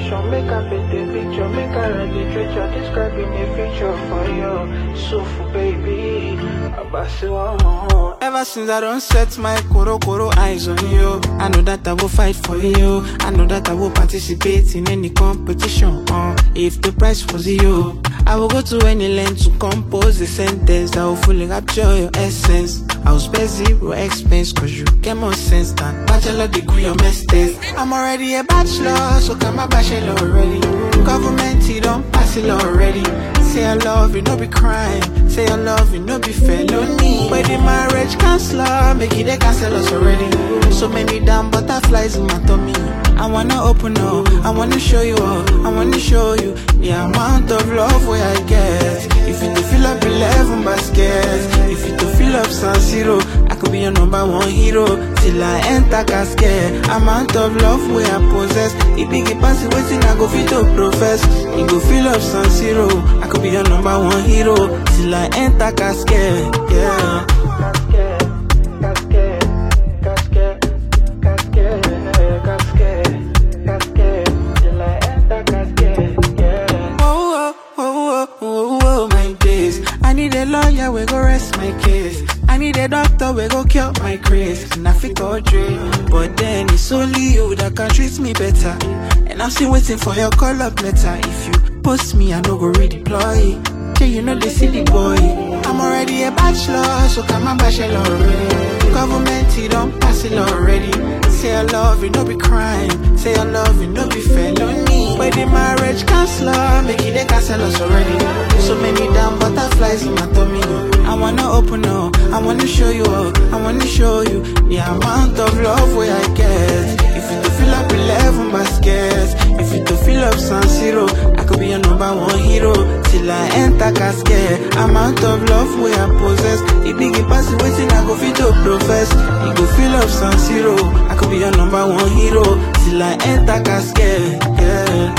explanation, make I paint a picture, make I write literature, describing a future for you. So for baby, ever since I don't set my koro eyes on you, I know that I will fight for you. I know that I will participate in any competition. If the price was you, I will go to any length to compose a sentence that will fully capture your essence. I will spare zero expense, cause you get more sense than bachelor degree or masters. I'm already a bachelor, so come my bachelor already. Government, you don't pass it already. Say I love you, no be crime. Say I love you, no be felony. But the marriage counselor, make it they cancel us already. So many damn butterflies in my tummy. I wanna open up, I wanna show you all, I wanna show you the amount of love where I get. If you to fill up 11 baskets, if you to fill up San Siro, I could be your #1 hero till I enter casket. Amount of love where I possess, it big it pass it waiting I go fit to profess. It go fill up San Siro, I could be your #1 hero till I enter casket, yeah. I need a lawyer, we go rest my case. I need a doctor, we go cure my craze. And I fit all dream, but then it's only you that can treat me better. And I'm still waiting for your call up letter. If you post me, I no go redeploy. Okay, you know the city boy. I'm already a bachelor, so come on bachelor already. Government, you don't pass it already. Say I love you, no be crime. Say I love you, no be felony. But the marriage counselor, make it they cancel us already. So many damn butterflies in my tummy. I wanna open up, I wanna show you all, I wanna show you the amount of love where I get. If you to fill up 11 baskets, if you to fill up San Siro, I could be your #1 hero till I enter casket. Amount of love where I possess, it big it pass it waiting I go fit to profess. It go fill up San Siro, I could be your #1 hero till I enter casket, yeah.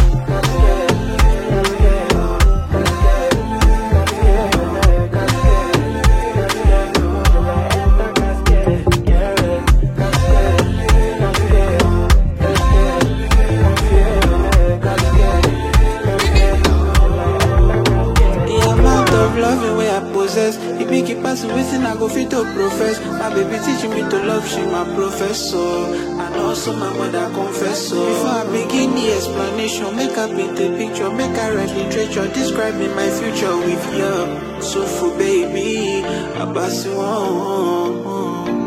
Loving where I possess, it make it pass within I go fit to profess. My baby teaching me to love, she my professor, and also my mother confess so. Before I begin the explanation, make I paint a picture, make I write literature, describing my future with you. So for baby, I pass you on.